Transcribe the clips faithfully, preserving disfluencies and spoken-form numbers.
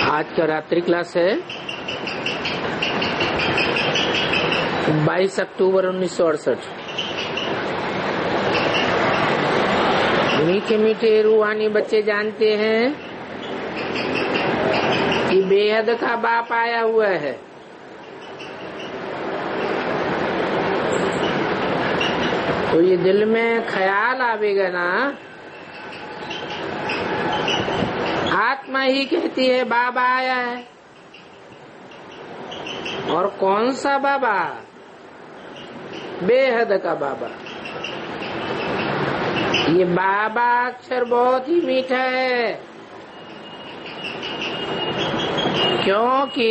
आज का रात्रि क्लास है बाईस अक्टूबर उन्नीस सौ अड़सठ। मीठे मीठे रूहानी बच्चे जानते हैं कि बेहद का बाप आया हुआ है। तो ये दिल में ख्याल आवेगा ना, आत्मा ही कहती है बाबा आया है। और कौन सा बाबा? बेहद का बाबा। ये बाबा अक्षर बहुत ही मीठा है, क्योंकि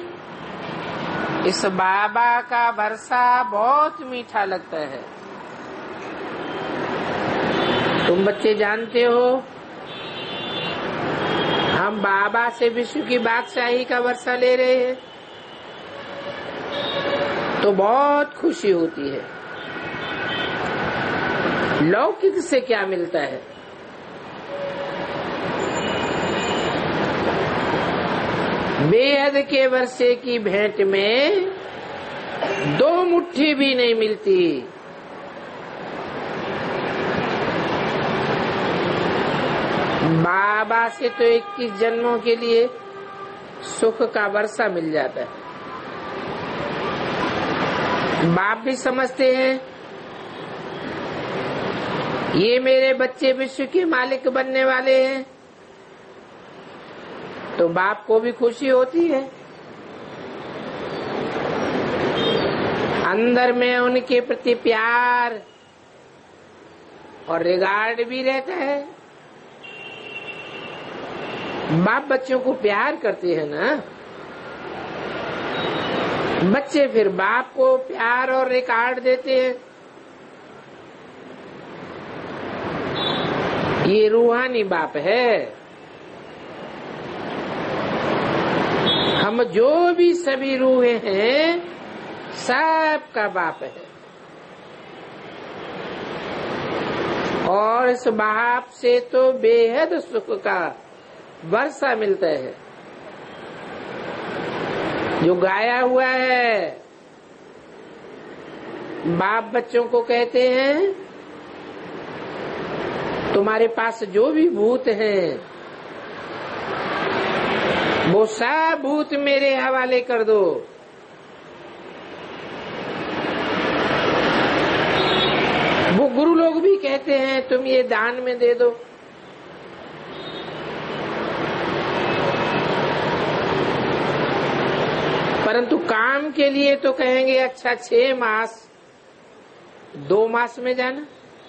इस बाबा का बरसा बहुत मीठा लगता है। तुम बच्चे जानते हो, हम बाबा से विश्व की बादशाही का वर्षा ले रहे हैं तो बहुत खुशी होती है। लौकिक से क्या मिलता है? बेहद के वर्षे की भेंट में दो मुट्ठी भी नहीं मिलती। बाबा से तो इक्कीस जन्मों के लिए सुख का वर्षा मिल जाता है। बाप भी समझते हैं ये मेरे बच्चे विश्व के मालिक बनने वाले हैं, तो बाप को भी खुशी होती है। अंदर में उनके प्रति प्यार और रिगार्ड भी रहता है। बाप बच्चों को प्यार करते हैं ना, बच्चे फिर बाप को प्यार और रिकार्ड देते हैं। ये रूहानी बाप है। हम जो भी सभी रूहें हैं, सबका बाप है। और इस बाप से तो बेहद सुख का वर्षा मिलता है। जो गाया हुआ है, बाप बच्चों को कहते हैं तुम्हारे पास जो भी भूत हैं वो सब भूत मेरे हवाले कर दो। वो गुरु लोग भी कहते हैं तुम ये दान में दे दो। परंतु काम के लिए तो कहेंगे अच्छा छह मास दो मास में जाना।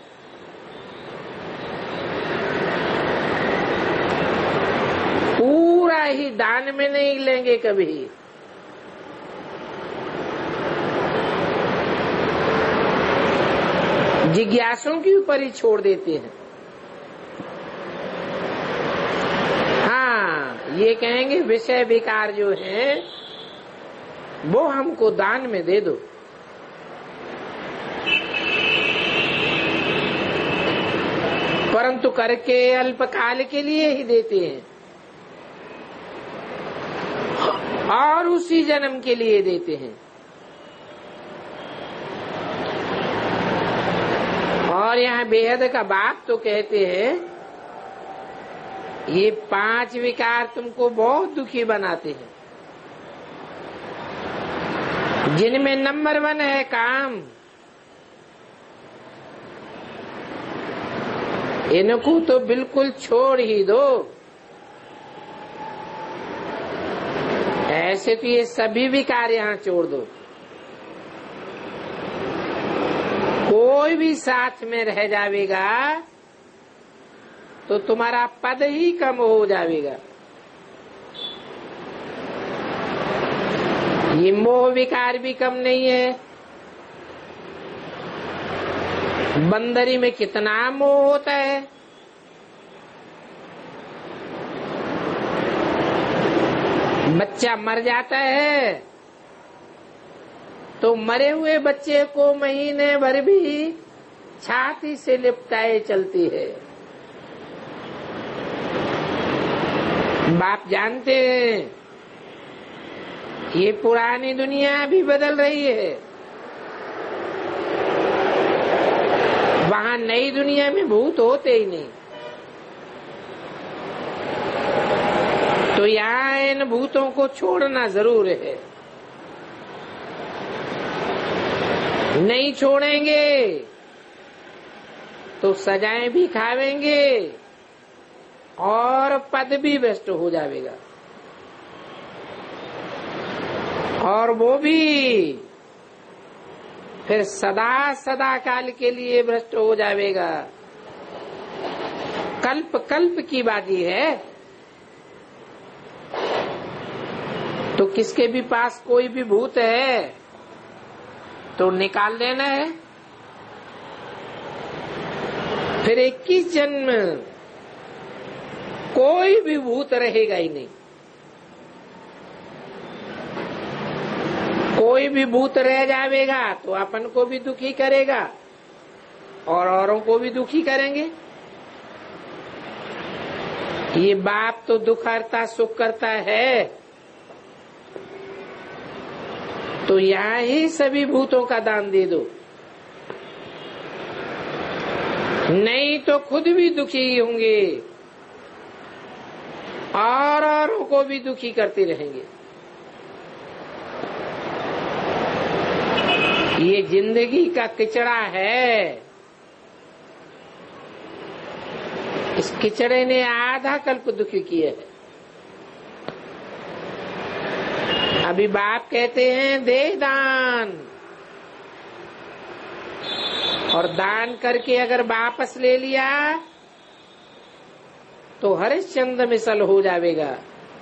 पूरा ही दान में नहीं लेंगे कभी। जिज्ञासुओं के ऊपर ही छोड़ देते हैं। हाँ, ये कहेंगे विषय विकार जो है वो हमको दान में दे दो। परंतु करके अल्पकाल के लिए ही देते हैं और उसी जन्म के लिए देते हैं। और यहाँ बेहद का बाप तो कहते हैं ये पांच विकार तुमको बहुत दुखी बनाते हैं, जिनमें नंबर वन है काम। इनको तो बिल्कुल छोड़ ही दो। ऐसे तो ये सभी विकार यहाँ छोड़ दो। कोई भी साथ में रह जाएगा तो तुम्हारा पद ही कम हो जाएगा। ये मोह विकार भी कम नहीं है। बंदरी में कितना मोह होता है। बच्चा मर जाता है तो मरे हुए बच्चे को महीने भर भी छाती से लिपटाए चलती है। बाप जानते हैं ये पुरानी दुनिया भी बदल रही है, वहां नई दुनिया में भूत होते ही नहीं, तो यहाँ इन भूतों को छोड़ना जरूर है। नहीं छोड़ेंगे तो सजाएं भी खावेंगे और पद भी भ्रष्ट हो जाएगा, और वो भी फिर सदा सदा काल के लिए भ्रष्ट हो जाएगा। कल्प कल्प की बात है। तो किसके भी पास कोई भी भूत है तो निकाल देना है, फिर इक्कीस जन्म कोई भी भूत रहेगा ही नहीं। कोई भी भूत रह जाएगा तो अपन को भी दुखी करेगा और औरों को भी दुखी करेंगे। ये बाप तो दुख करता सुख करता है, तो यहाँ ही सभी भूतों का दान दे दो, नहीं तो खुद भी दुखी होंगे और औरों को भी दुखी करते रहेंगे। ये जिंदगी का किचड़ा है, इस किचड़े ने आधा कल्प दुखी किया है। अभी बाप कहते हैं दे दान, और दान करके अगर वापस ले लिया तो हरिश्चंद्र मिसल हो जाएगा।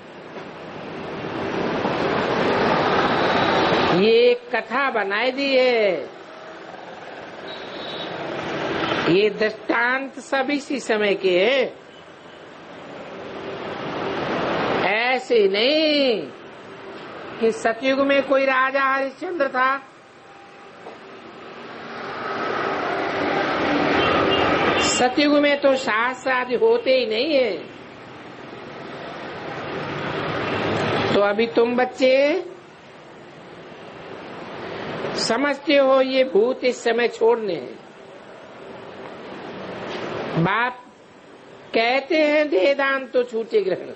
ये एक कथा बनाई दी है, ये दृष्टांत सब इसी समय के है, ऐसे नहीं कि सतयुग में कोई राजा हरिश्चंद्र था, सतयुग में तो शास्त्र आदि होते ही नहीं है। तो अभी तुम बच्चे समझते हो ये भूत इस समय छोड़ने हैं। बाप कहते हैं दे दान तो छूटे ग्रहण,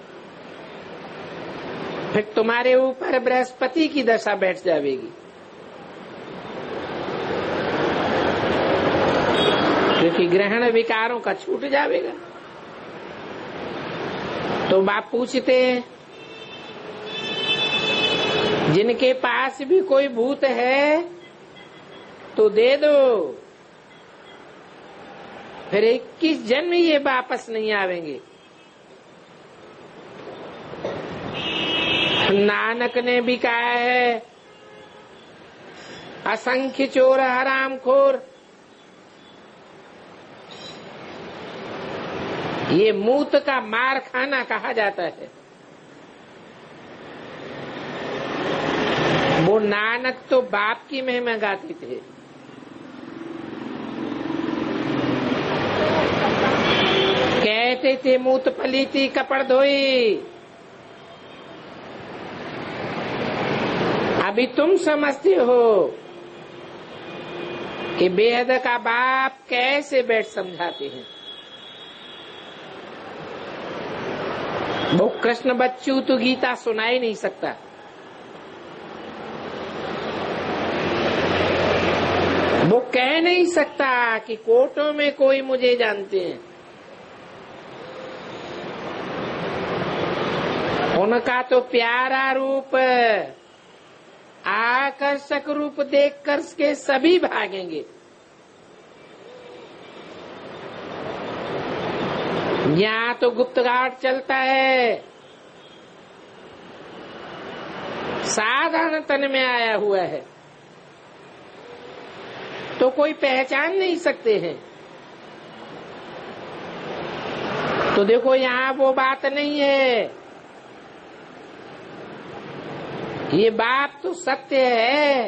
फिर तुम्हारे ऊपर बृहस्पति की दशा बैठ जाएगी, क्योंकि ग्रहण विकारों का छूट जाएगा। तो बाप पूछते हैं जिनके पास भी कोई भूत है तो दे दो, फिर इक्कीस जन्म ये वापस नहीं आवेंगे। नानक ने भी कहा है असंख्य चोर हरामखोर, ये मूत का मार खाना कहा जाता है। वो नानक तो बाप की महिमा गाते थे, कहते थे मूत पलीती कपड़ धोई। अभी तुम समझते हो कि बेहद का बाप कैसे बैठ समझाते हैं। वो कृष्ण बच्चू तो गीता सुना ही नहीं सकता, वो कह नहीं सकता कि कोर्टों में कोई मुझे जानते हैं। उनका तो प्यारा रूप आकर्षक रूप देखकर के सभी भागेंगे। यहाँ तो गुप्तघाट चलता है, साधारण तन में आया हुआ है, तो कोई पहचान नहीं सकते हैं। तो देखो यहाँ वो बात नहीं है, ये बात तो सत्य है।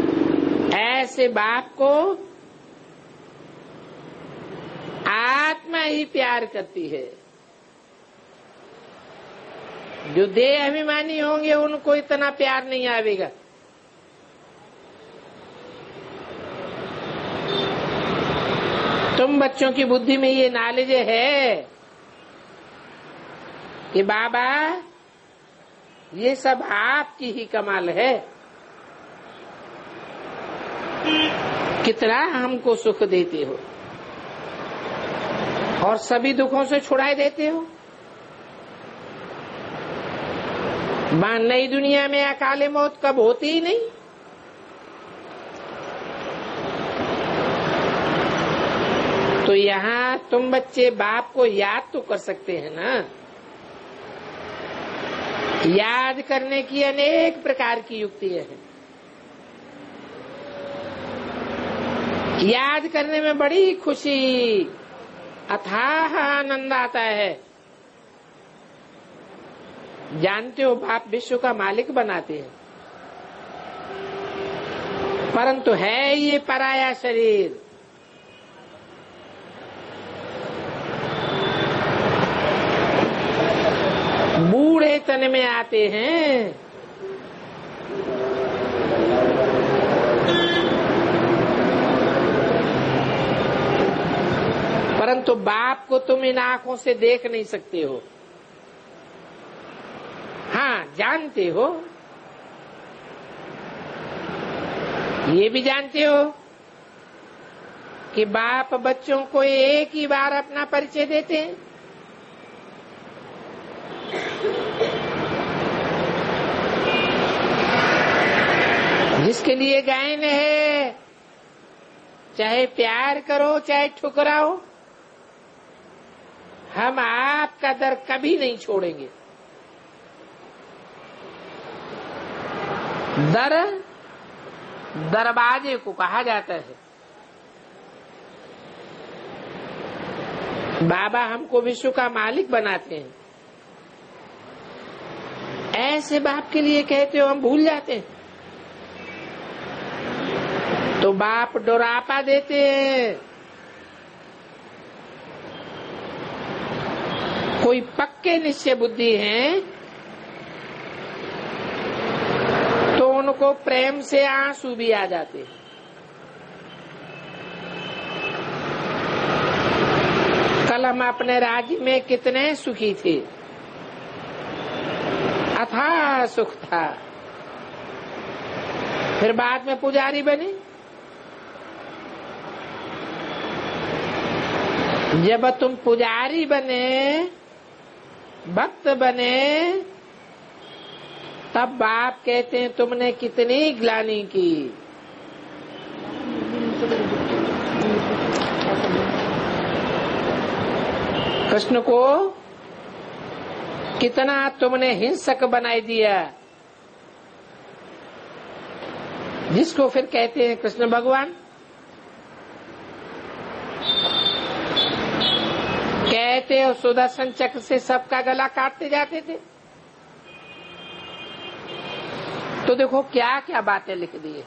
ऐसे बाप को आत्म आत्मा ही प्यार करती है। जो देह अभिमानी होंगे उनको इतना प्यार नहीं आवेगा। तुम बच्चों की बुद्धि में ये नॉलेज है कि बाबा ये सब आपकी ही कमाल है, कितना हमको सुख देते हो और सभी दुखों से छुड़ाए देते हो। नई दुनिया में अकाले मौत कब होती ही नहीं। तो यहाँ तुम बच्चे बाप को याद तो कर सकते हैं ना। याद करने की अनेक प्रकार की युक्तियां हैं। याद करने में बड़ी खुशी, अथाह आनंद आता है। जानते हो बाप विश्व का मालिक बनाते हैं, परंतु है ये पराया शरीर। बूढ़े तन में आते हैं, परंतु बाप को तुम इन आंखों से देख नहीं सकते हो। हाँ, जानते हो, ये भी जानते हो कि बाप बच्चों को एक ही बार अपना परिचय देते हैं। जिसके लिए गायन है, चाहे प्यार करो चाहे ठुकराओ, हम आपका दर कभी नहीं छोड़ेंगे। दर दरवाजे को कहा जाता है। बाबा हमको विश्व का मालिक बनाते हैं, ऐसे बाप के लिए कहते हो हम भूल जाते हैं। तो बाप डोरापा देते हैं। कोई पक्के निश्चय बुद्धि हैं तो उनको प्रेम से आंसू भी आ जाते हैं। कल हम अपने राज्य में कितने सुखी थे, अथाह सुख था। फिर बाद में पुजारी बने। जब तुम पुजारी बने, भक्त बने, तब बाप कहते हैं तुमने कितनी ग्लानि की। कृष्ण को कितना तुमने हिंसक बनाई दिया, जिसको फिर कहते हैं कृष्ण भगवान। कहते हो सुदर्शन चक्र से सबका गला काटते जाते थे। तो देखो क्या क्या बातें लिख दी है।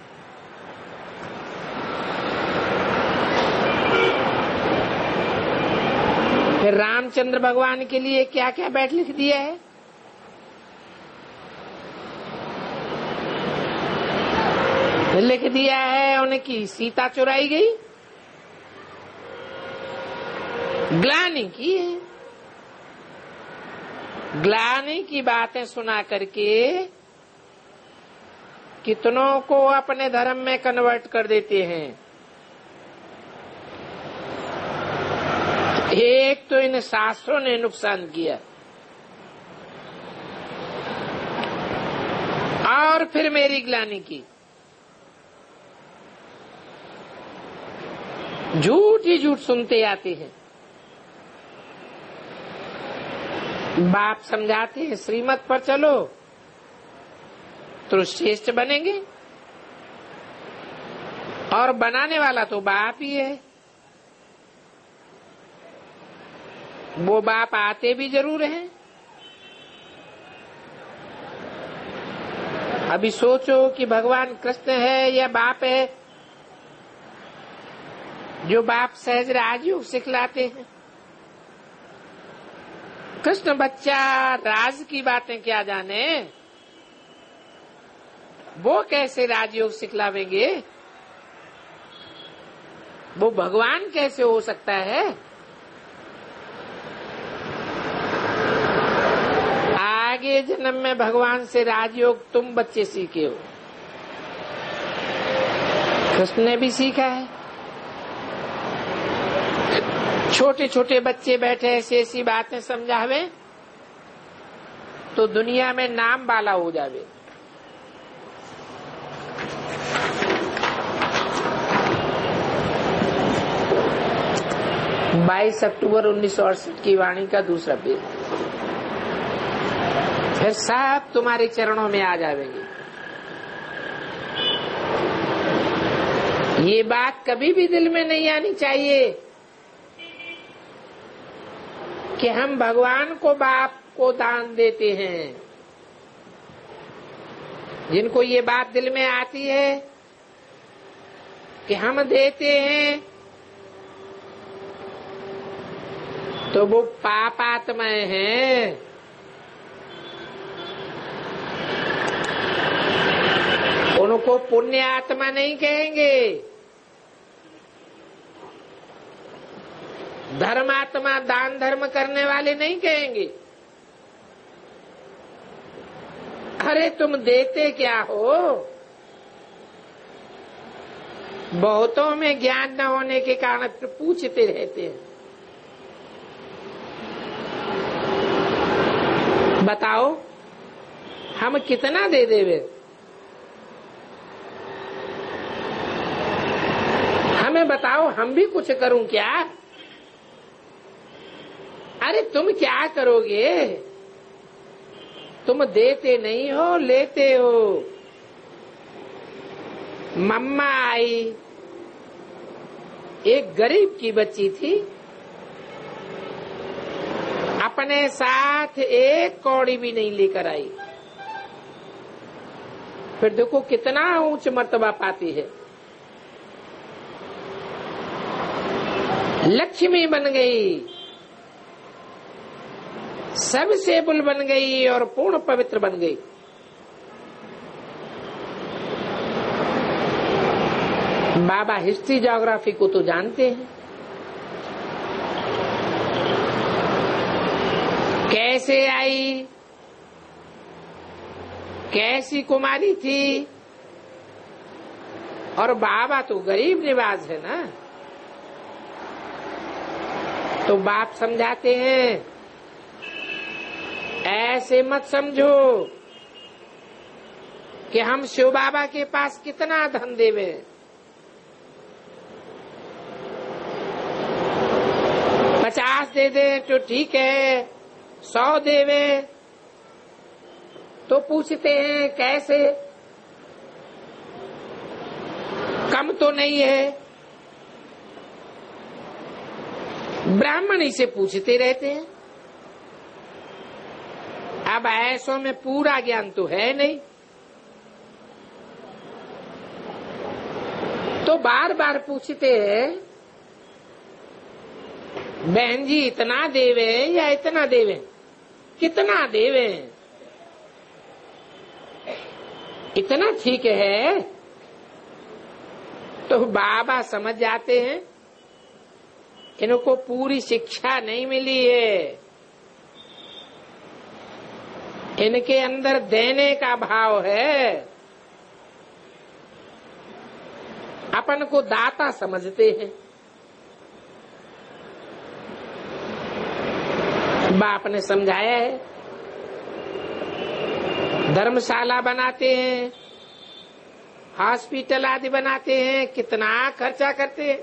फिर रामचंद्र भगवान के लिए क्या क्या बैठ लिख दिया है। लिख दिया है उनकी सीता चुराई गई, ग्लानि की है। ग्लानि की बातें सुना करके कितनों को अपने धर्म में कन्वर्ट कर देते हैं। एक तो इन शास्त्रों ने नुकसान किया, और फिर मेरी ग्लानि की। झूठ ही झूठ सुनते आते हैं। बाप समझाते हैं श्रीमत पर चलो तो श्रेष्ठ बनेंगे, और बनाने वाला तो बाप ही है। वो बाप आते भी जरूर हैं। अभी सोचो कि भगवान कृष्ण है या बाप है। जो बाप सहज राजयोग सिखलाते हैं, कृष्ण बच्चा राज की बातें क्या जाने, वो कैसे राजयोग सिखलावेंगे, वो भगवान कैसे हो सकता है। आगे जन्म में भगवान से राजयोग तुम बच्चे सीखे हो, कृष्ण ने भी सीखा है। छोटे छोटे बच्चे बैठे ऐसी ऐसी बातें समझावे तो दुनिया में नाम वाला हो जावे। बाईस अक्टूबर उन्नीस सौ अड़सठ की वाणी का दूसरा पेज, फिर सब तुम्हारे चरणों में आ जाएंगे। ये बात कभी भी दिल में नहीं आनी चाहिए कि हम भगवान को बाप को दान देते हैं। जिनको ये बात दिल में आती है कि हम देते हैं तो वो पाप आत्माएं हैं। उनको पुण्य आत्मा नहीं कहेंगे, धर्मात्मा दान धर्म करने वाले नहीं कहेंगे। अरे तुम देते क्या हो। बहुतों में ज्ञान न होने के कारण फिर पूछते रहते हैं, बताओ हम कितना दे देवे, हमें बताओ हम भी कुछ करूं क्या। अरे तुम क्या करोगे, तुम देते नहीं हो लेते हो। मम्मा आई, एक गरीब की बच्ची थी, अपने साथ एक कौड़ी भी नहीं लेकर आई। फिर देखो कितना ऊंच मर्तबा पाती है। लक्ष्मी बन गई, सबसे बुल बन गई और पूर्ण पवित्र बन गई। बाबा हिस्ट्री ज्योग्राफी को तो जानते हैं, कैसे आई, कैसी कुमारी थी। और बाबा तो गरीब निवाज है ना, तो बाप समझाते हैं ऐसे मत समझो कि हम शिव बाबा के पास कितना धन देवे। पचास दे दे तो ठीक है, सौ देवे तो पूछते हैं कैसे, कम तो नहीं है। ब्राह्मण ही से पूछते रहते हैं। अब ऐसों में पूरा ज्ञान तो है नहीं, तो बार बार पूछते हैं बहन जी इतना देवे या इतना देवे, कितना देवे, इतना ठीक है। तो बाबा समझ जाते हैं इनको पूरी शिक्षा नहीं मिली है, इनके अंदर देने का भाव है। अपन को दाता समझते हैं। बाप ने समझाया है, धर्मशाला बनाते हैं, हॉस्पिटल आदि बनाते हैं, कितना खर्चा करते हैं।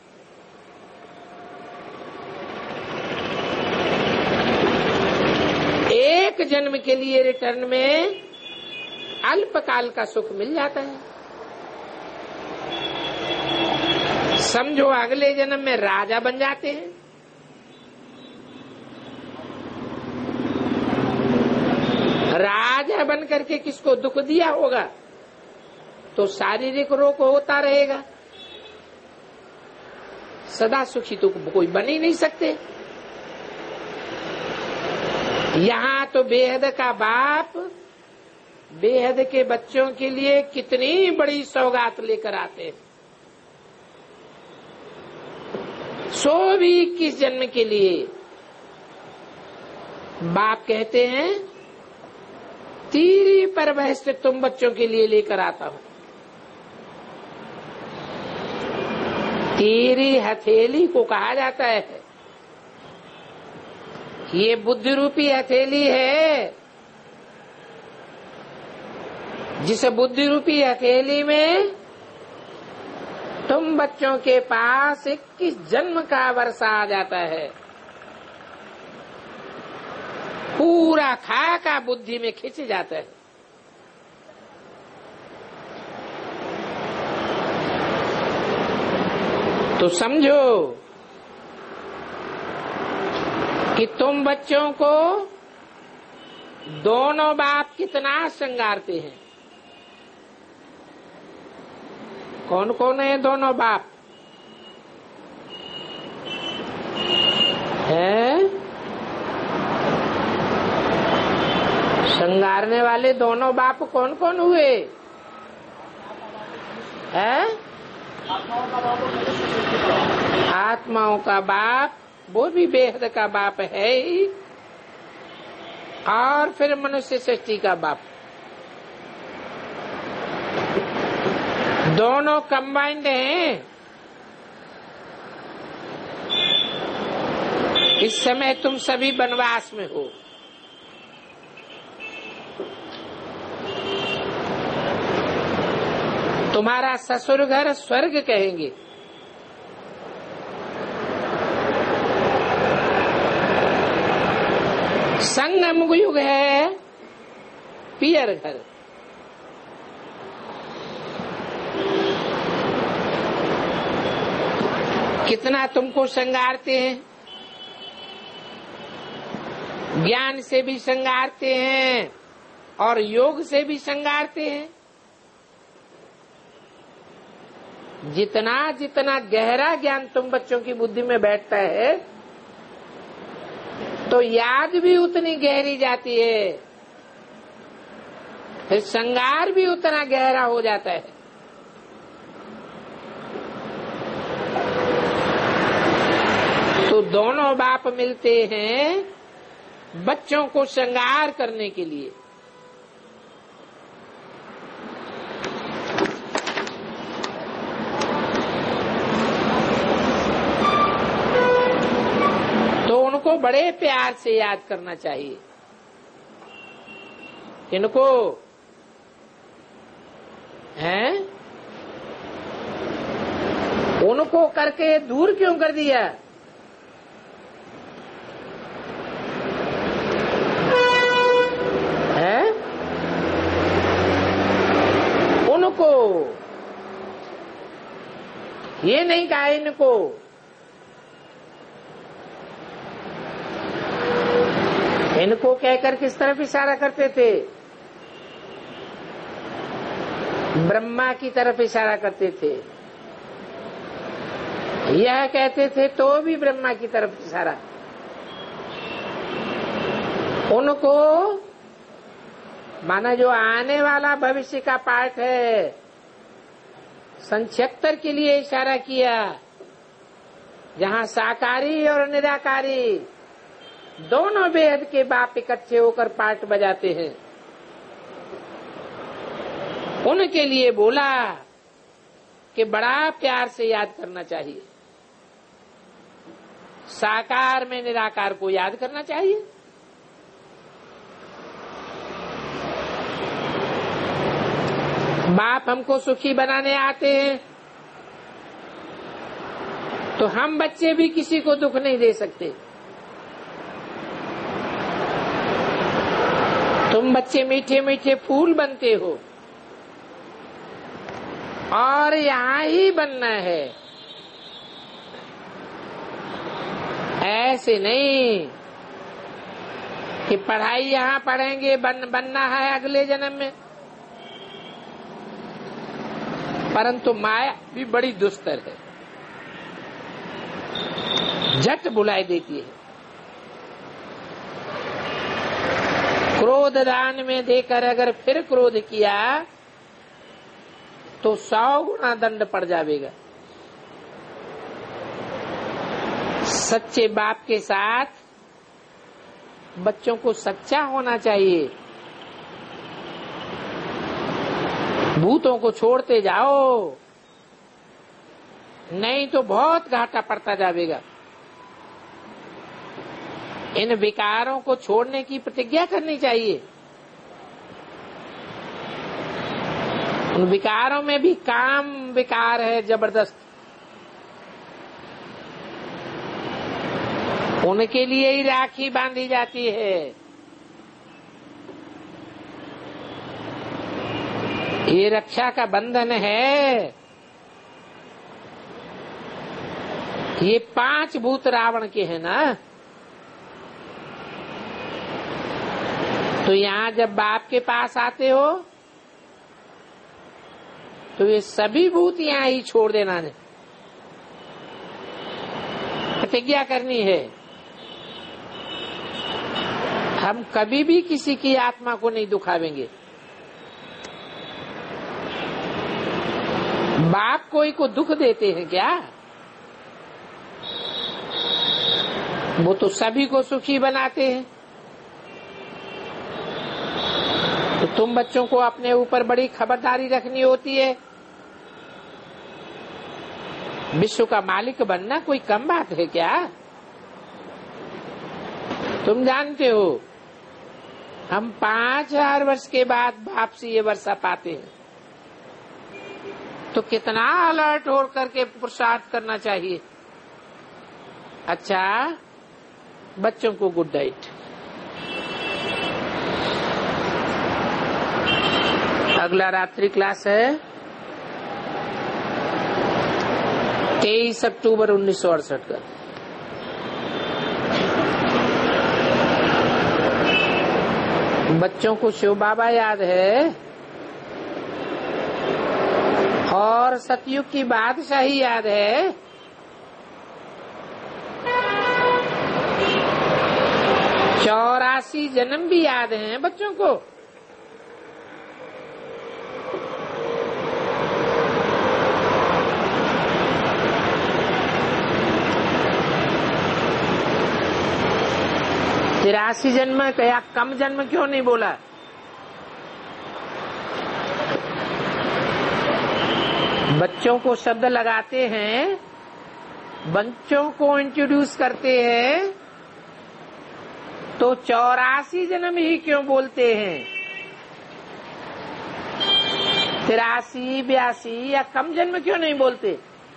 एक जन्म के लिए रिटर्न में अल्पकाल का सुख मिल जाता है। समझो अगले जन्म में राजा बन जाते हैं। राजा बन करके किसको दुख दिया होगा तो शारीरिक रोग होता रहेगा। सदा सुखी तो कोई बन ही नहीं सकते। यहाँ तो बेहद का बाप बेहद के बच्चों के लिए कितनी बड़ी सौगात लेकर आते हैं, सो भी इक्कीस जन्म के लिए। बाप कहते हैं तीरी पर बहस तुम बच्चों के लिए लेकर आता हूं। तीरी हथेली को कहा जाता है, ये बुद्धि रूपी हथेली है। जिस बुद्धि रूपी हथेली में तुम बच्चों के पास इक्कीस जन्म का वर्षा आ जाता है, पूरा खा का बुद्धि में खिंच जाता है। तो समझो कि तुम बच्चों को दोनों बाप कितना श्रृंगारते हैं। कौन कौन है दोनों बाप? है श्रृंगारने वाले दोनों बाप कौन कौन हुए? है आत्माओं का बाप, वो भी बेहद का बाप है ही, और फिर मनुष्य सृष्टि का बाप। दोनों कंबाइंड हैं। इस समय तुम सभी वनवास में हो। तुम्हारा ससुर घर स्वर्ग कहेंगे। संगम युग है पियर घर। कितना तुमको श्रृंगारते हैं, ज्ञान से भी श्रृंगारते हैं और योग से भी श्रृंगारते हैं। जितना जितना गहरा ज्ञान तुम बच्चों की बुद्धि में बैठता है, तो याद भी उतनी गहरी जाती है, फिर श्रृंगार भी उतना गहरा हो जाता है। तो दोनों बाप मिलते हैं बच्चों को श्रृंगार करने के लिए। तो उनको बड़े प्यार से याद करना चाहिए। इनको हैं, उनको करके दूर क्यों कर दिया? है उनको ये नहीं कहा इनको। इनको कहकर किस तरफ इशारा करते थे? ब्रह्मा की तरफ इशारा करते थे। यह कहते थे तो भी ब्रह्मा की तरफ इशारा। उनको माना जो आने वाला भविष्य का पाठ है, सन छिहत्तर के लिए इशारा किया, जहाँ साकारी और निराकारी दोनों बेहद के बाप इकट्ठे होकर पाठ बजाते हैं। उनके लिए बोला कि बड़ा प्यार से याद करना चाहिए। साकार में निराकार को याद करना चाहिए। बाप हमको सुखी बनाने आते हैं, तो हम बच्चे भी किसी को दुख नहीं दे सकते। तुम बच्चे मीठे मीठे फूल बनते हो और यहाँ ही बनना है, ऐसे नहीं कि पढ़ाई यहाँ पढ़ेंगे, बन, बनना है अगले जन्म में। परंतु माया भी बड़ी दुस्तर है, झट बुलाई देती है। क्रोध दान में देकर अगर फिर क्रोध किया तो सौ गुना दंड पड़ जाएगा। सच्चे बाप के साथ बच्चों को सच्चा होना चाहिए। भूतों को छोड़ते जाओ, नहीं तो बहुत घाटा पड़ता जाएगा। इन विकारों को छोड़ने की प्रतिज्ञा करनी चाहिए। उन विकारों में भी काम विकार है जबरदस्त, उनके लिए ही राखी बांधी जाती है। ये रक्षा का बंधन है। ये पांच भूत रावण के हैं ना, तो यहाँ जब बाप के पास आते हो तो ये सभी भूत यहाँ ही छोड़ देना है, प्रतिज्ञा करनी है। हम कभी भी किसी की आत्मा को नहीं दुखावेंगे। बाप कोई को दुख देते हैं क्या? वो तो सभी को सुखी बनाते हैं। तो तुम बच्चों को अपने ऊपर बड़ी खबरदारी रखनी होती है। विश्व का मालिक बनना कोई कम बात है क्या? तुम जानते हो हम पांच हजार वर्ष के बाद बाप से ये वर्षा पाते हैं, तो कितना अलर्ट हो करके पुरुषार्थ करना चाहिए। अच्छा, बच्चों को गुड नाइट। अगला रात्रि क्लास है तेईस अक्टूबर उन्नीस सौ अड़सठ का। बच्चों को शिव बाबा याद है और सतयुग की बादशाही याद है। चौरासी जन्म भी याद हैं बच्चों को। तिरासी जन्म क्या कम जन्म क्यों नहीं बोला? बच्चों को शब्द लगाते हैं, बच्चों को इंट्रोड्यूस करते हैं, तो चौरासी जन्म ही क्यों बोलते हैं? तिरासी बयासी या कम जन्म क्यों नहीं बोलते?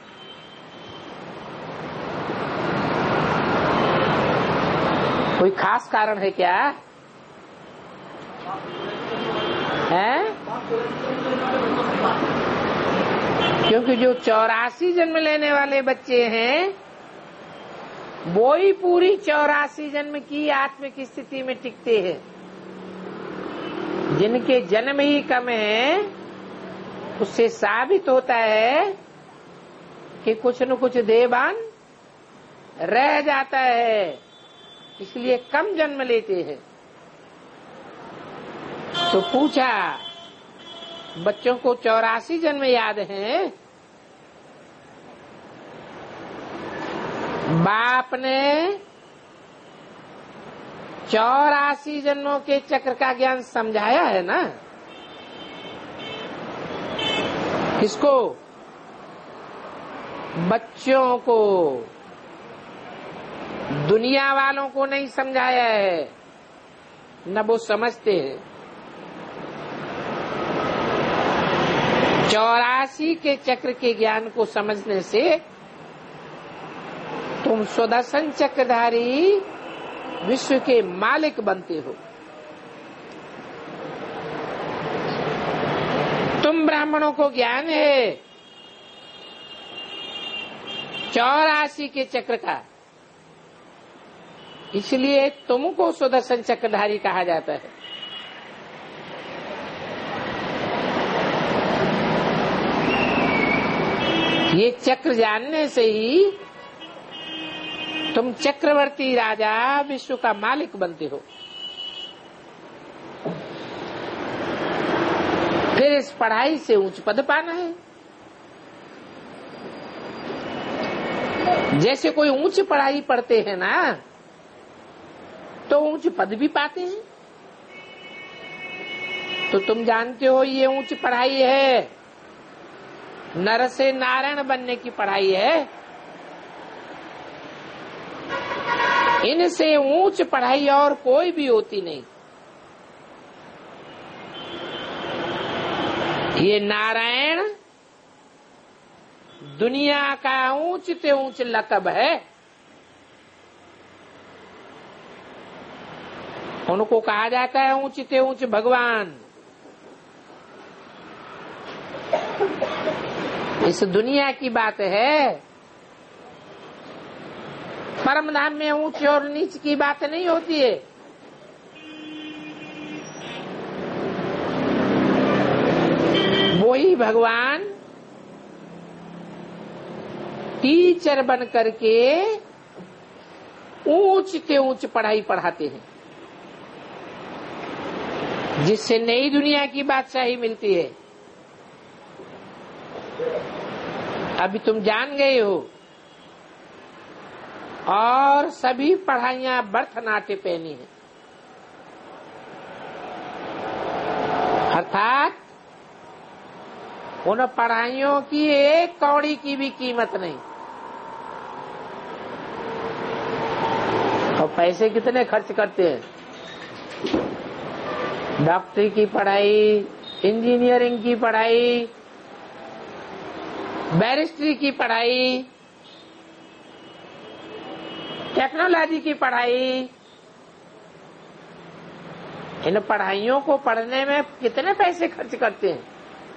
कोई खास कारण है क्या है? क्योंकि जो चौरासी जन्म लेने वाले बच्चे हैं वो ही पूरी चौरासी जन्म की आत्मिक स्थिति में टिकते हैं। जिनके जन्म ही कम है उससे साबित होता है कि कुछ न कुछ देवान रह जाता है, इसलिए कम जन्म लेते हैं। तो पूछा, बच्चों को चौरासी जन्म याद हैं? बाप ने चौरासी जन्मों के चक्र का ज्ञान समझाया है ना। किसको? बच्चों को। दुनिया वालों को नहीं समझाया है, न वो समझते हैं। चौरासी के चक्र के ज्ञान को समझने से तुम सुदर्शन चक्रधारी विश्व के मालिक बनते हो। तुम ब्राह्मणों को ज्ञान है चौरासी के चक्र का, इसलिए तुमको सुदर्शन चक्रधारी कहा जाता है। ये चक्र जानने से ही तुम चक्रवर्ती राजा विश्व का मालिक बनते हो। फिर इस पढ़ाई से उच्च पद पाना है। जैसे कोई ऊंच पढ़ाई पढ़ते हैं ना तो ऊंच पद भी पाते हैं। तो तुम जानते हो ये ऊंच पढ़ाई है, नर से नारायण बनने की पढ़ाई है। इनसे ऊंच पढ़ाई और कोई भी होती नहीं। ये नारायण दुनिया का ऊंच से ऊंच लक़ब है। उनको कहा जाता है ऊंच से ऊंच भगवान। इस दुनिया की बात है, परम धाम में ऊंच और नीच की बात नहीं होती है। वही भगवान टीचर बन करके ऊंच से ऊंच पढ़ाई पढ़ाते हैं, जिससे नई दुनिया की बादशाही मिलती है। अभी तुम जान गए हो। और सभी पढ़ाइयां भरतनाट्य पहनी है, अर्थात उन पढ़ाइयों की एक कौड़ी की भी कीमत नहीं। और पैसे कितने खर्च करते हैं? डॉक्टरी की पढ़ाई, इंजीनियरिंग की पढ़ाई, बैरिस्ट्री की पढ़ाई, टेक्नोलॉजी की पढ़ाई। इन पढ़ाइयों को पढ़ने में कितने पैसे खर्च करते हैं?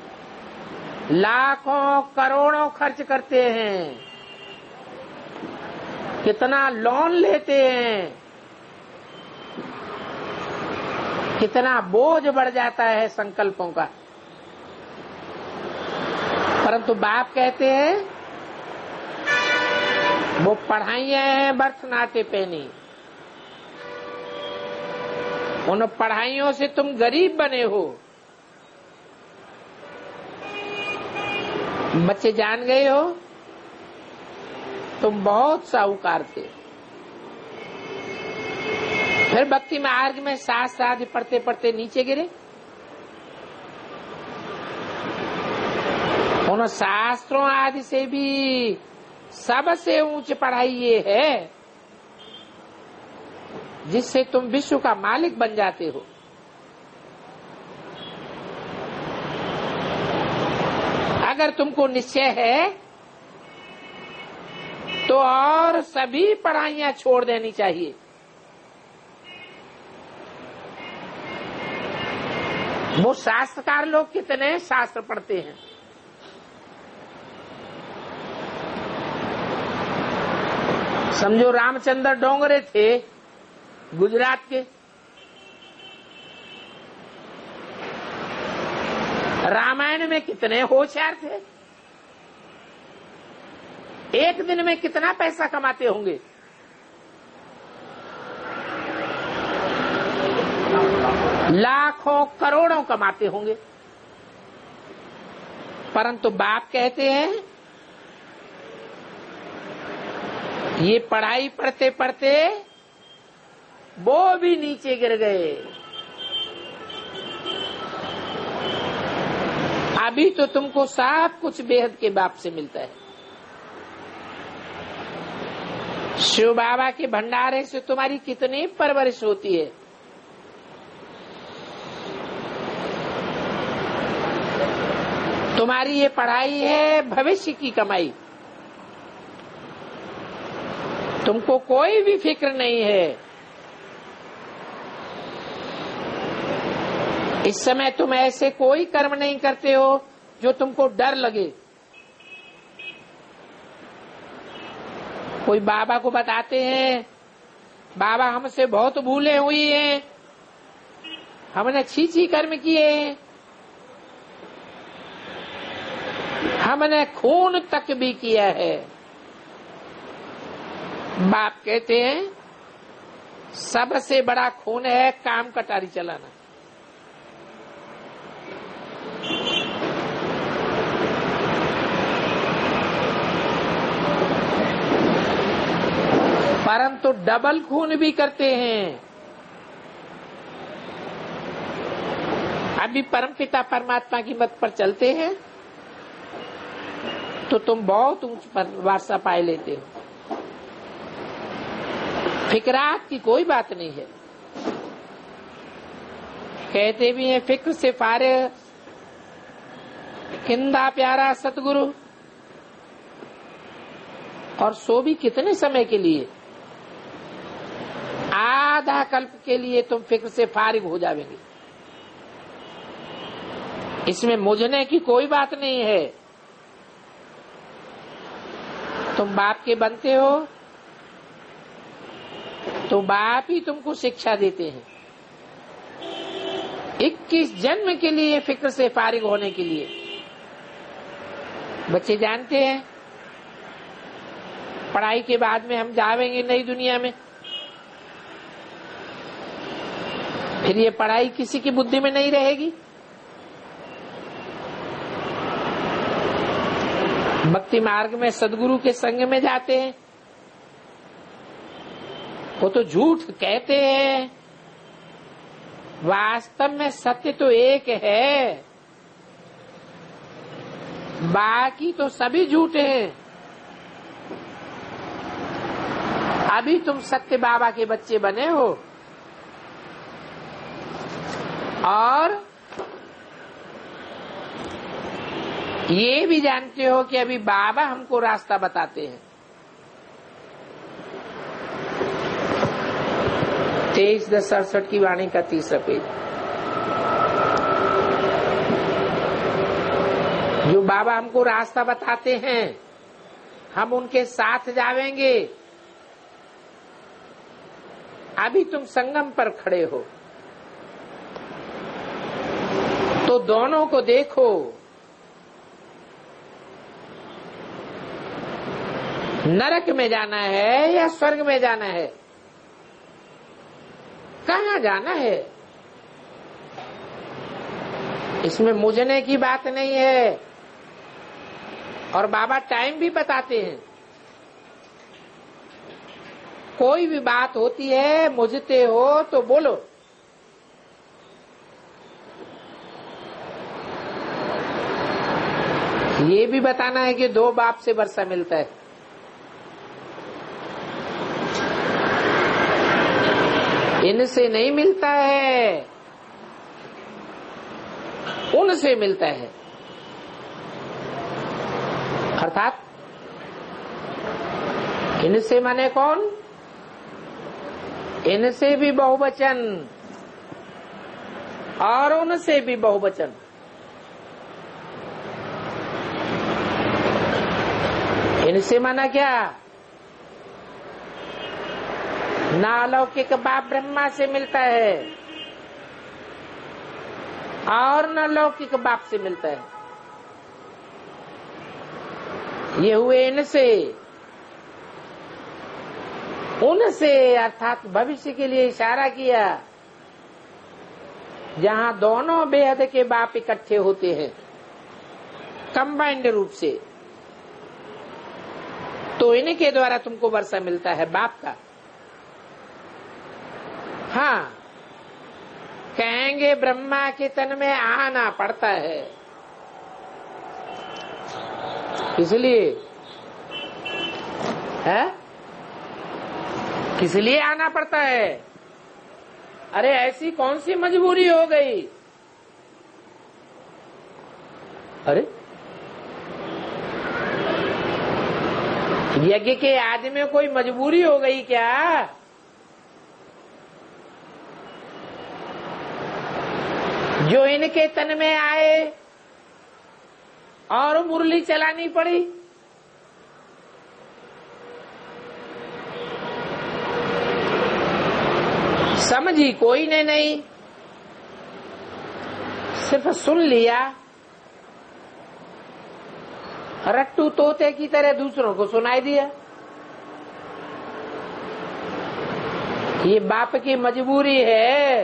लाखों करोड़ों खर्च करते हैं। कितना लोन लेते हैं, कितना बोझ बढ़ जाता है संकल्पों का। परंतु बाप कहते हैं वो पढ़ाइयां हैं भरतनाट्य पहनी। उन पढ़ाइयों से तुम गरीब बने हो। बच्चे जान गए हो तुम बहुत साहूकार थे। फिर भक्ति मार्ग में साथ साथ पढ़ते पढ़ते नीचे गिरे। उन शास्त्रों आदि से भी सबसे ऊंच पढ़ाई ये है जिससे तुम विश्व का मालिक बन जाते हो। अगर तुमको निश्चय है तो और सभी पढ़ाइयां छोड़ देनी चाहिए। वो शास्त्रकार लोग कितने शास्त्र पढ़ते हैं। समझो रामचंद्र डोंगरे थे गुजरात के, रामायण में कितने होशियार थे। एक दिन में कितना पैसा कमाते होंगे। लाखों करोड़ों कमाते होंगे। परंतु बाप कहते हैं ये पढ़ाई पढ़ते पढ़ते वो भी नीचे गिर गए। अभी तो तुमको सब कुछ बेहद के बाप से मिलता है। शिव बाबा के भंडारे से तुम्हारी कितनी परवरिश होती है। तुम्हारी ये पढ़ाई है भविष्य की कमाई। तुमको कोई भी फिक्र नहीं है। इस समय तुम ऐसे कोई कर्म नहीं करते हो जो तुमको डर लगे। कोई बाबा को बताते हैं बाबा हमसे बहुत भूलें हुई हैं, हमने छी छी कर्म किए हैं, हमने खून तक भी किया है। बाप कहते हैं सबसे बड़ा खून है काम कटारी चलाना। परंतु डबल खून भी करते हैं। अभी परमपिता परमात्मा की मत पर चलते हैं तो तुम बहुत ऊंच पर वारसा पाए लेते हो। फिक्रात की कोई बात नहीं है। कहते भी हैं फिक्र से फारे किंदा प्यारा सतगुरु, और सो भी कितने समय के लिए, आधा कल्प के लिए तुम फिक्र से फारिग हो जाएंगे। इसमें मुझने की कोई बात नहीं है। तुम बाप के बनते हो तो बाप ही तुमको शिक्षा देते हैं। इक्कीस जन्म के लिए फिक्र से फारिग होने के लिए। बच्चे जानते हैं पढ़ाई के बाद में हम जाएंगे नई दुनिया में, फिर ये पढ़ाई किसी की बुद्धि में नहीं रहेगी। भक्ति मार्ग में सदगुरु के संग में जाते हैं, वो तो झूठ कहते हैं, वास्तव में सत्य तो एक है, बाकी तो सभी झूठे हैं। अभी तुम सत्य बाबा के बच्चे बने हो और ये भी जानते हो कि अभी बाबा हमको रास्ता बताते हैं। तेईस दस सड़सठ की वाणी का तीसरा पेज। जो बाबा हमको रास्ता बताते हैं हम उनके साथ जावेंगे। अभी तुम संगम पर खड़े हो तो दोनों को देखो। नरक में जाना है या स्वर्ग में जाना है, कहाँ जाना है, इसमें मुझने की बात नहीं है। और बाबा टाइम भी बताते हैं। कोई भी बात होती है मुझते हो तो बोलो। ये भी बताना है कि दो बाप से वर्षा मिलता है। इनसे नहीं मिलता है, उनसे मिलता है। अर्थात इनसे माने कौन? इनसे भी बहुवचन और उनसे भी बहुवचन। इनसे माना क्या? नालौकिक बाप ब्रह्मा से मिलता है और न लौकिक बाप से मिलता है। ये हुए इनसे। उनसे अर्थात भविष्य के लिए इशारा किया, जहां दोनों बेहद के बाप इकट्ठे होते हैं कंबाइंड रूप से, तो इनके द्वारा तुमको वर्षा मिलता है बाप का। हाँ, कहेंगे ब्रह्मा के तन में आना पड़ता है, इसलिए है, किस लिए आना पड़ता है? अरे ऐसी कौन सी मजबूरी हो गई? अरे यज्ञ के आदि में कोई मजबूरी हो गई क्या? जो इनके तन में आए और मुरली चलानी पड़ी? समझी कोई ने नहीं, सिर्फ सुन लिया, रट्टू तोते की तरह दूसरों को सुनाई दिया। ये बाप की मजबूरी है।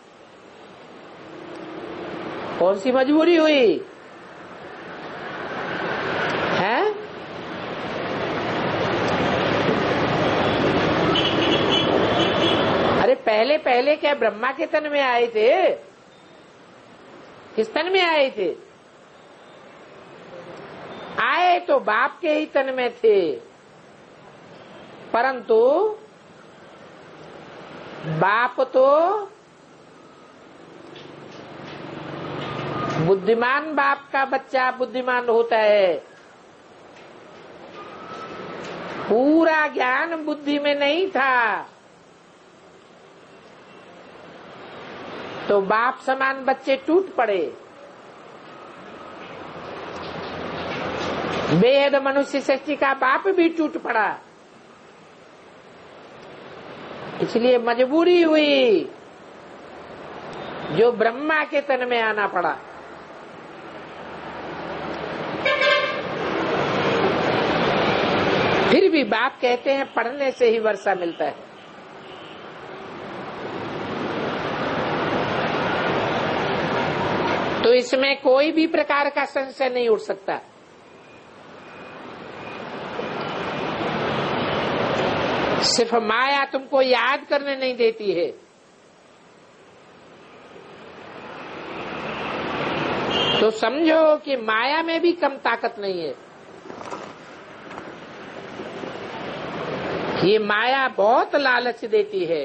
कौन सी मजबूरी हुई है? पहले पहले क्या ब्रह्मा के तन में आए थे? किस तन में आए थे? आए तो बाप के ही तन में थे, परंतु बाप तो बुद्धिमान बाप का बच्चा बुद्धिमान होता है, पूरा ज्ञान बुद्धि में नहीं था, तो बाप समान बच्चे टूट पड़े। बेहद मनुष्य सृष्टि का बाप भी टूट पड़ा, इसलिए मजबूरी हुई जो ब्रह्मा के तन में आना पड़ा। फिर भी बाप कहते हैं पढ़ने से ही वर्षा मिलता है। तो इसमें कोई भी प्रकार का संशय नहीं उठ सकता। सिर्फ माया तुमको याद करने नहीं देती है, तो समझो कि माया में भी कम ताकत नहीं है। ये माया बहुत लालच देती है।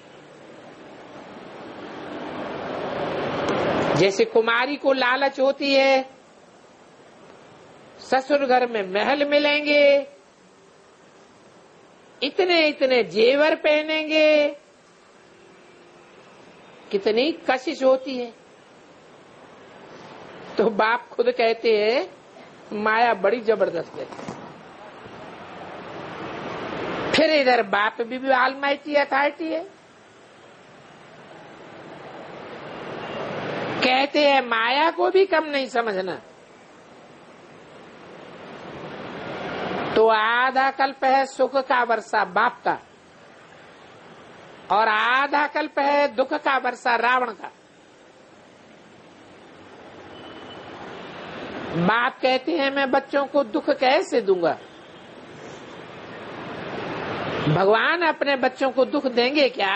जैसे कुमारी को लालच होती है ससुर घर में महल मिलेंगे, इतने इतने जेवर पहनेंगे, कितनी कशिश होती है। तो बाप खुद कहते हैं माया बड़ी जबरदस्त है। फिर इधर बाप भी, भी ऑलमाइटी अथॉरिटी है। कहते हैं माया को भी कम नहीं समझना। तो आधा कल्प है सुख का वर्षा बाप का, और आधा कल्प है दुख का वर्षा रावण का। बाप कहते हैं मैं बच्चों को दुख कैसे दूंगा? भगवान अपने बच्चों को दुख देंगे क्या?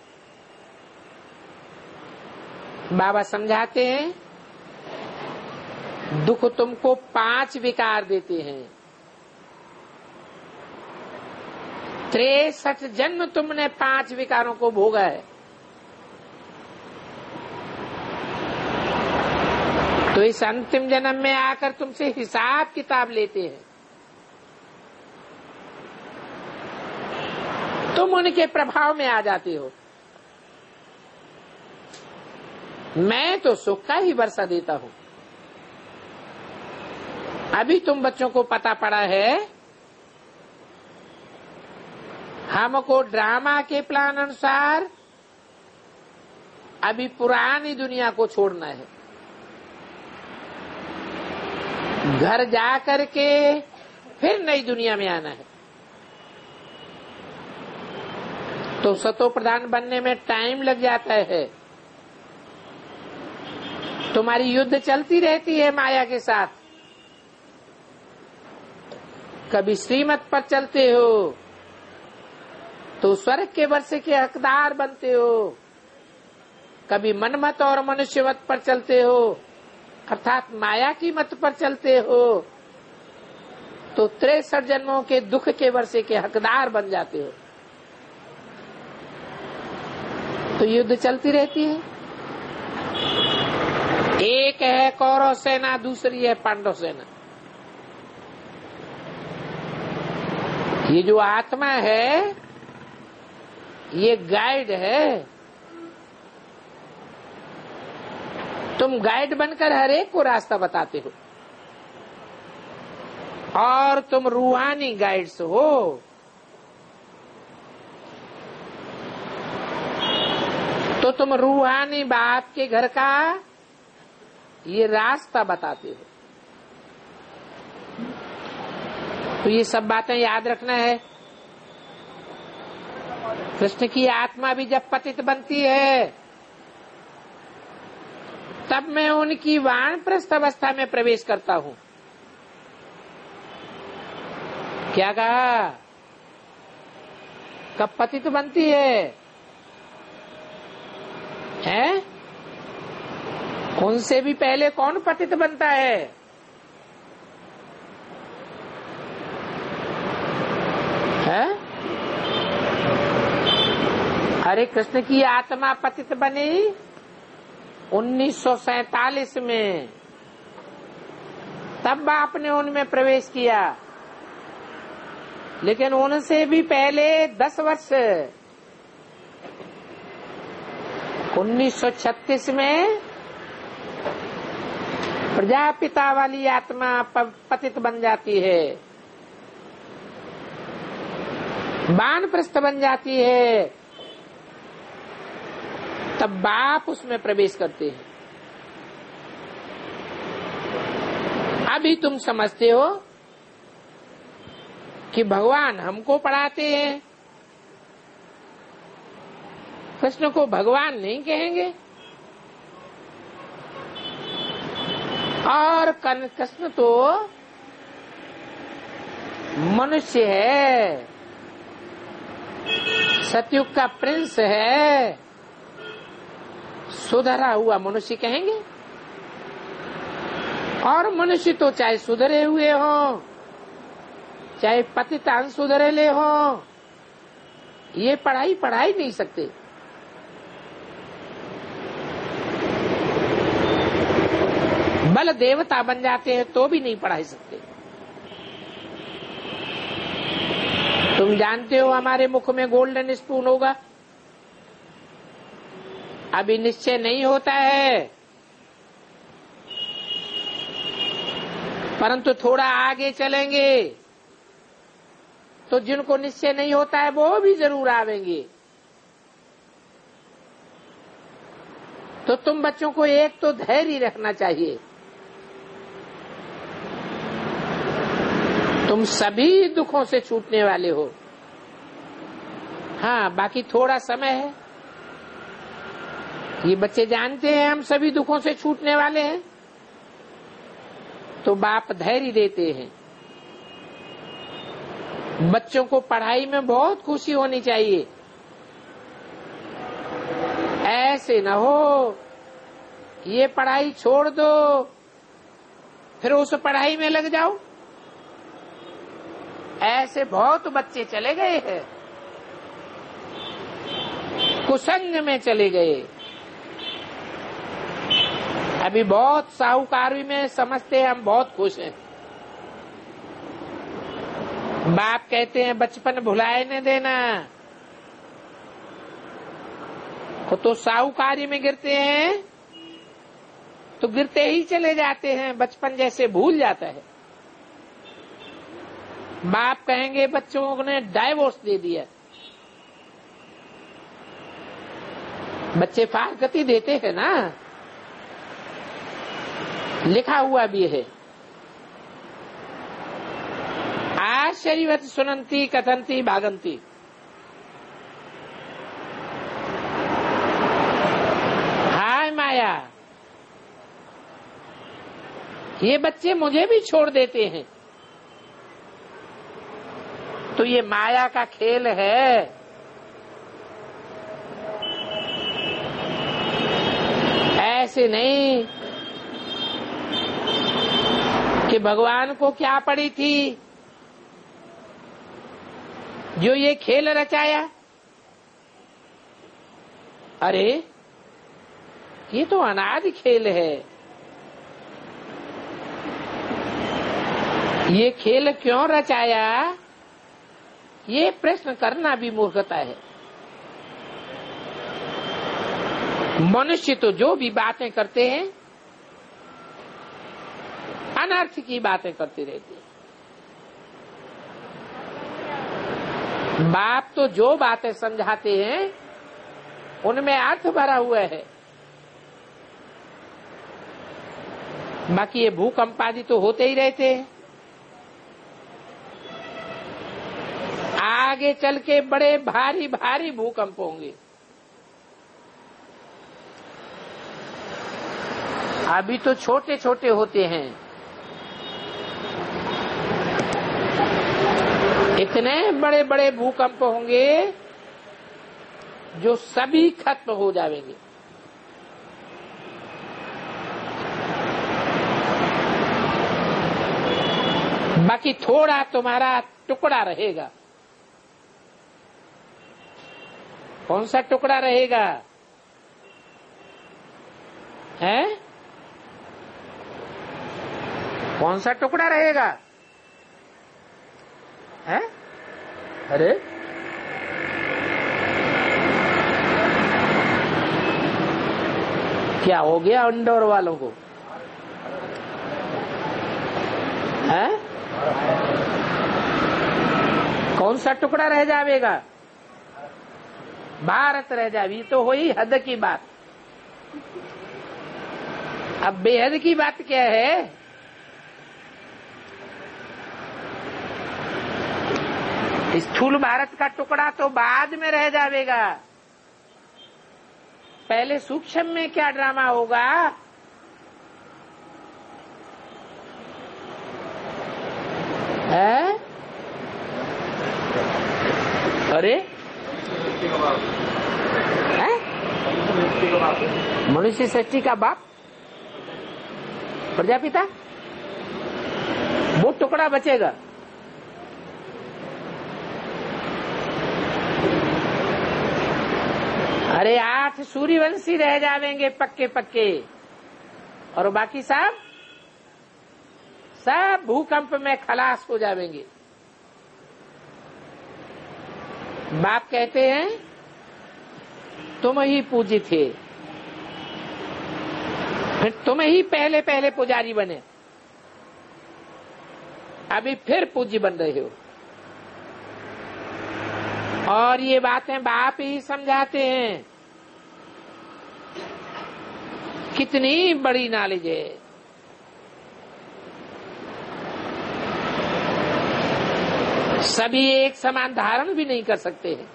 बाबा समझाते हैं दुख तुमको पांच विकार देते हैं। तिरसठ जन्म तुमने पांच विकारों को भोगा है। तो इस अंतिम जन्म में आकर तुमसे हिसाब किताब लेते हैं। तुम उनके प्रभाव में आ जाते हो। मैं तो सुख का ही वर्षा देता हूं। अभी तुम बच्चों को पता पड़ा है हमको ड्रामा के प्लान अनुसार अभी पुरानी दुनिया को छोड़ना है, घर जा करके फिर नई दुनिया में आना है। तो सतो प्रधान बनने में टाइम लग जाता है। तुम्हारी युद्ध चलती रहती है माया के साथ। कभी श्रीमत पर चलते हो तो स्वर्ग के वर्षे के हकदार बनते हो, कभी मनमत और मनुष्यवत पर चलते हो अर्थात माया की मत पर चलते हो तो तिरसठ जन्मों के दुख के वर्षे के हकदार बन जाते हो। तो युद्ध चलती रहती है। एक है कौरव सेना, दूसरी है पांडव सेना। ये जो आत्मा है ये गाइड है। तुम गाइड बनकर हर एक को रास्ता बताते हो और तुम रूहानी गाइड्स हो। तो तुम रूहानी बाप के घर का ये रास्ता बताते हो। तो ये सब बातें याद रखना है। कृष्ण की आत्मा भी जब पतित बनती है तब मैं उनकी वानप्रस्थ अवस्था में प्रवेश करता हूं। क्या कहा? कब पतित बनती है? उनसे भी पहले कौन पतित बनता है? है? हरे कृष्ण की आत्मा पतित बनी उन्नीस सौ सैतालीस में, तब आपने उनमें प्रवेश किया। लेकिन उनसे भी पहले दस वर्ष उन्नीस सौ छत्तीस में प्रजापिता वाली आत्मा पतित बन जाती है, वानप्रस्थ बन जाती है, तब बाप उसमें प्रवेश करते हैं। अभी तुम समझते हो कि भगवान हमको पढ़ाते हैं, कृष्ण को भगवान नहीं कहेंगे। और कृष्ण तो मनुष्य है, सतयुग का प्रिंस है, सुधरा हुआ मनुष्य कहेंगे। और मनुष्य तो चाहे सुधरे हुए हो, चाहे पतित अनसुधरेले हो, ये पढ़ाई पढ़ा ही नहीं सकते। बल देवता बन जाते हैं तो भी नहीं पढ़ा सकते। तुम जानते हो हमारे मुख में गोल्डन स्पून होगा, अभी निश्चय नहीं होता है, परंतु थोड़ा आगे चलेंगे तो जिनको निश्चय नहीं होता है वो भी जरूर आवेंगे। तो तुम बच्चों को एक तो धैर्य रखना चाहिए। तुम सभी दुखों से छूटने वाले हो। हाँ, बाकी थोड़ा समय है। ये बच्चे जानते हैं हम सभी दुखों से छूटने वाले हैं, तो बाप धैर्य देते हैं। बच्चों को पढ़ाई में बहुत खुशी होनी चाहिए। ऐसे न हो ये पढ़ाई छोड़ दो फिर उस पढ़ाई में लग जाओ। ऐसे बहुत बच्चे चले गए हैं, कुसंग में चले गए। अभी बहुत साहूकारी में समझते हैं हम बहुत खुश हैं। बाप कहते हैं बचपन भुलाए न देना, तो साहूकारी में गिरते हैं तो गिरते ही चले जाते हैं, बचपन जैसे भूल जाता है। बाप कहेंगे बच्चों ने डाइवोर्स दे दिया, बच्चे फारकती देते हैं ना, लिखा हुआ भी है। आश्चर्यवत सुनंती कथंती भागंती। हाय माया, ये बच्चे मुझे भी छोड़ देते हैं। तो ये माया का खेल है। ऐसे नहीं कि भगवान को क्या पड़ी थी जो ये खेल रचाया। अरे ये तो अनादि खेल है, ये खेल क्यों रचाया, ये प्रश्न करना भी मूर्खता है। मनुष्य तो जो भी बातें करते हैं अनर्थ की बातें करते रहते हैं। बाप तो जो बातें समझाते हैं उनमें अर्थ भरा हुआ है। बाकी ये भूकंप आदि तो होते ही रहते हैं। आगे चल के बड़े भारी भारी भूकंप होंगे। अभी तो छोटे छोटे होते हैं। इतने बड़े बड़े भूकंप होंगे जो सभी खत्म हो जाएंगे। बाकी थोड़ा तुम्हारा टुकड़ा रहेगा। कौन सा टुकड़ा रहेगा? है? कौन सा टुकड़ा रहेगा? है? अरे क्या हो गया इंदौर वालों को? है? कौन सा टुकड़ा रह जाएगा? भारत रह जाएगी। तो हुई हद की बात। अब बेहद की बात क्या है? स्थूल भारत का टुकड़ा तो बाद में रह जाएगा। पहले सूक्ष्म में क्या ड्रामा होगा? है? अरे है? मनुष्य सृष्टि का बाप प्रजापिता, वो टुकड़ा बचेगा। अरे आठ सूर्यवंशी रह जाएंगे पक्के पक्के, और बाकी सब सब भूकंप में खलास हो जाएंगे। बाप कहते हैं तुम ही पूजित थे, फिर तुम ही पहले पहले पुजारी बने, अभी फिर पूज्य बन रहे हो। और ये बातें बाप ही समझाते हैं। कितनी बड़ी नॉलेज है। सभी एक समान धारण भी नहीं कर सकते हैं।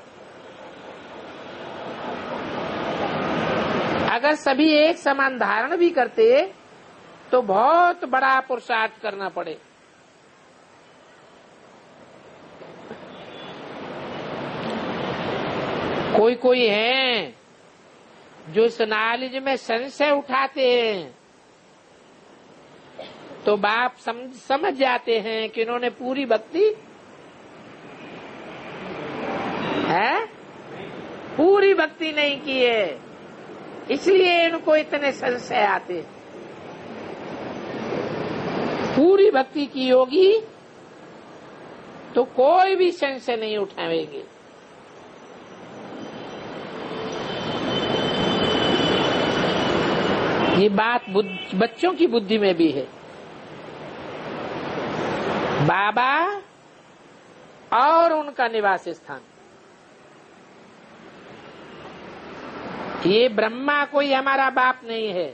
अगर सभी एक समान धारण भी करते तो बहुत बड़ा पुरुषार्थ करना पड़े। कोई कोई हैं जो इस नॉलेज में संशय उठाते हैं, तो बाप समझ, समझ जाते हैं कि इन्होंने पूरी भक्ति है पूरी भक्ति नहीं की है, इसलिए इनको इतने संशय आते। पूरी भक्ति की होगी तो कोई भी संशय नहीं उठाएंगे। ये बात बच्चों की बुद्धि में भी है। बाबा और उनका निवास स्थान, ये ब्रह्मा कोई हमारा बाप नहीं है।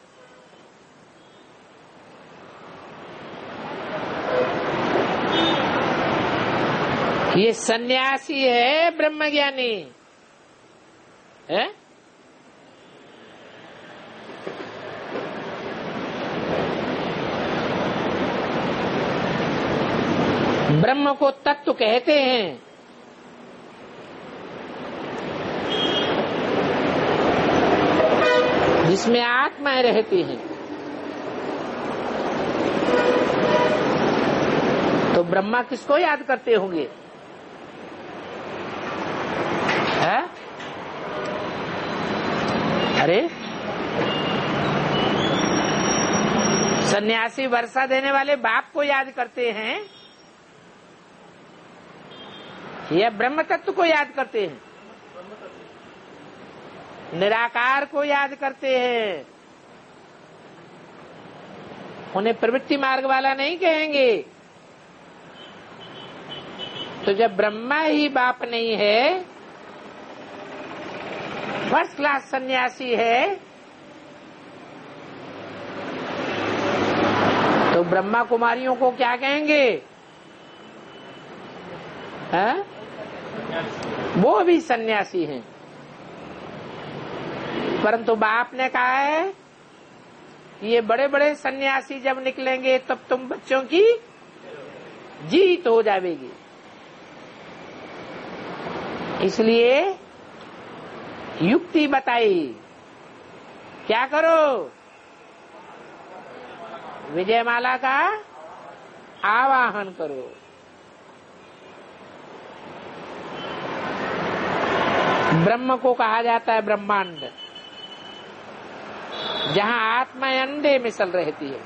ये सन्यासी है, ब्रह्मज्ञानी है। ब्रह्म को तत्व कहते हैं। जिसमें आत्माएं रहती हैं। तो ब्रह्मा किसको याद करते होंगे? है? अरे सन्यासी वर्षा देने वाले बाप को याद करते हैं या ब्रह्म तत्व को याद करते हैं? निराकार को याद करते हैं। उन्हें प्रवृत्ति मार्ग वाला नहीं कहेंगे। तो जब ब्रह्मा ही बाप नहीं है, फर्स्ट क्लास सन्यासी है, तो ब्रह्मा कुमारियों को क्या कहेंगे? है? वो भी सन्यासी हैं। परंतु बाप ने कहा है ये बड़े बड़े सन्यासी जब निकलेंगे तब तुम बच्चों की जीत हो जाएगी। इसलिए युक्ति बताई, क्या करो? विजयमाला का आवाहन करो। ब्रह्म को कहा जाता है ब्रह्मांड, जहां आत्मा अंडे मिसल रहती है।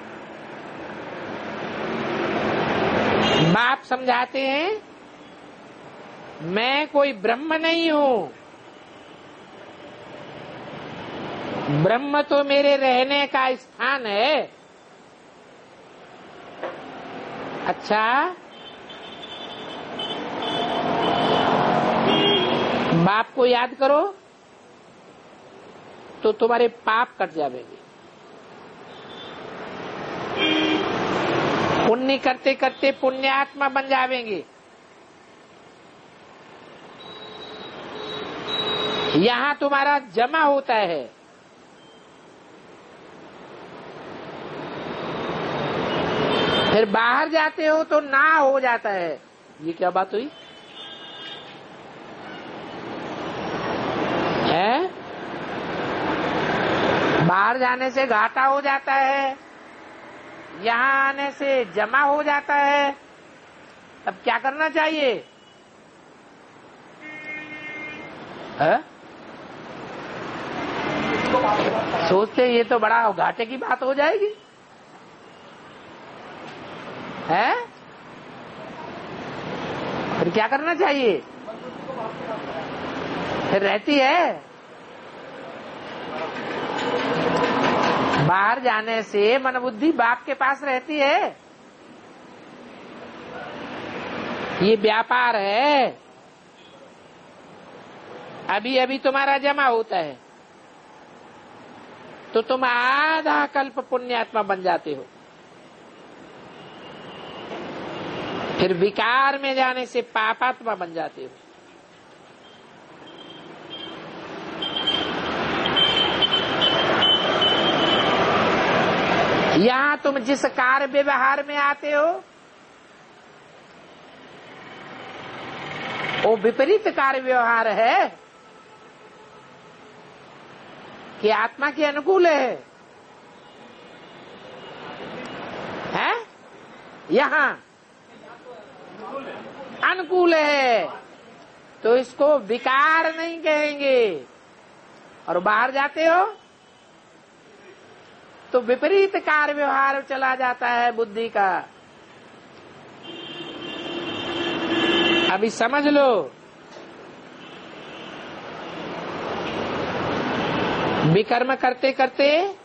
बाप समझाते हैं मैं कोई ब्रह्म नहीं हूं, ब्रह्म तो मेरे रहने का स्थान है। अच्छा, बाप को याद करो तो तुम्हारे पाप कट जाएंगे। पुण्य करते करते पुण्यात्मा बन जाएंगे। यहां तुम्हारा जमा होता है। फिर बाहर जाते हो तो ना हो जाता है। ये क्या बात हुई है? बाहर जाने से घाटा हो जाता है, यहाँ आने से जमा हो जाता है। अब क्या करना चाहिए है? सोचते ये तो बड़ा घाटे की बात हो जाएगी है? फिर क्या करना चाहिए? फिर रहती है। बाहर जाने से मन बुद्धि बाप के पास रहती है। ये व्यापार है। अभी अभी तुम्हारा जमा होता है तो तुम आधा कल्प पुण्यात्मा बन जाते हो। फिर विकार में जाने से पापात्मा बन जाते हो। यहां तुम जिस कार्य व्यवहार में आते हो वो विपरीत कार्य व्यवहार है कि आत्मा के अनुकूल है, है? यहां अनुकूल है तो इसको विकार नहीं कहेंगे। और बाहर जाते हो तो विपरीत कार्य व्यवहार चला जाता है बुद्धि का। अभी समझ लो, विकर्म करते करते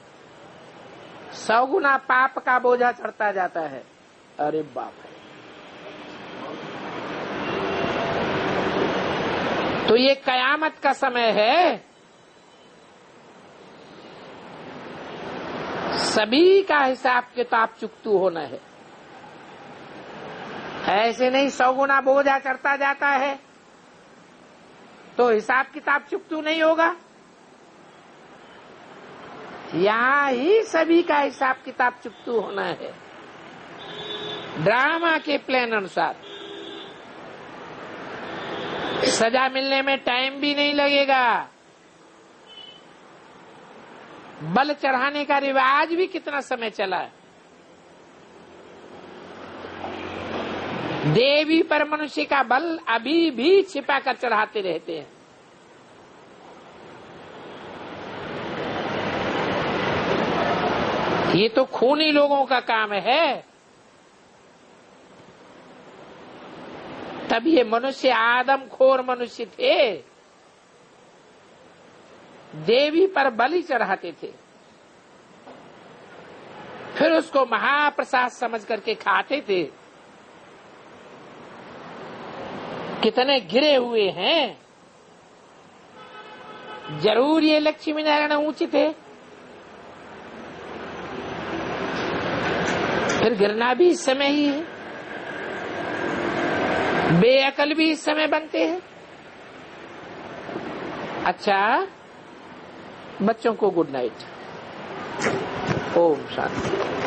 सौ गुना पाप का बोझा चढ़ता जाता है। अरे बाप रे! तो ये कयामत का समय है। सभी का हिसाब किताब चुकतू होना है। ऐसे नहीं सौ गुना बोझा चढ़ता जाता है तो हिसाब किताब चुकतू नहीं होगा। यहाँ ही सभी का हिसाब किताब चुकतू होना है, ड्रामा के प्लान अनुसार। सजा मिलने में टाइम भी नहीं लगेगा। बल चढ़ाने का रिवाज भी कितना समय चला है। देवी पर मनुष्य का बल अभी भी छिपा कर चढ़ाते रहते हैं। ये तो खूनी लोगों का काम है। तब ये मनुष्य आदमखोर मनुष्य थे, देवी पर बलि चढ़ाते थे, फिर उसको महाप्रसाद समझ करके खाते थे। कितने गिरे हुए हैं। जरूर ये लक्ष्मी नारायण ऊंचे थे, फिर गिरना भी इस समय ही है। बेअकल भी इस समय बनते हैं। अच्छा, बच्चों को गुड नाइट। ओम शांति।